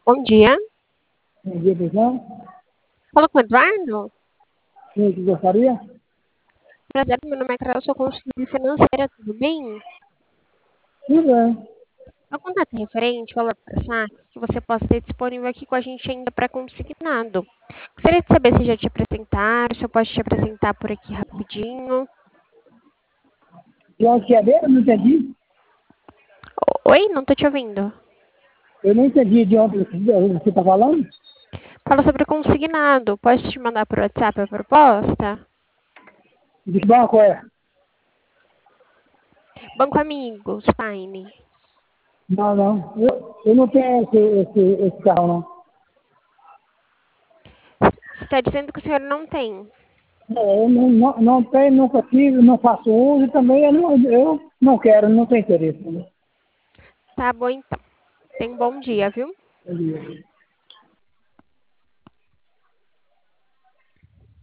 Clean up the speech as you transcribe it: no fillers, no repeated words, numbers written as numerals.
Bom dia. Bom dia, pessoal. Fala com o Eduardo? Quem que gostaria? Prazer, meu nome é Carol, sou consultora financeira, tudo bem? Tudo bem. Meu contato é referente ao saque que você possa ter disponível aqui com a gente ainda para consignado. Gostaria de saber se já te apresentaram, se eu posso te apresentar por aqui rapidinho. De onde que é mesmo? Não entendi. Oi, não tô te ouvindo. Eu não entendi de onde você está falando. Fala sobre consignado. Posso te mandar por WhatsApp a proposta? De que banco é? Banco Amigos, Fine. Não, não. Eu não tenho esse carro, não. Você está dizendo que o senhor não tem. Eu não tenho, nunca tive, não faço uso e também eu não quero, não tenho interesse. Né? Tá bom então. Tenha um bom dia, viu? Bom dia.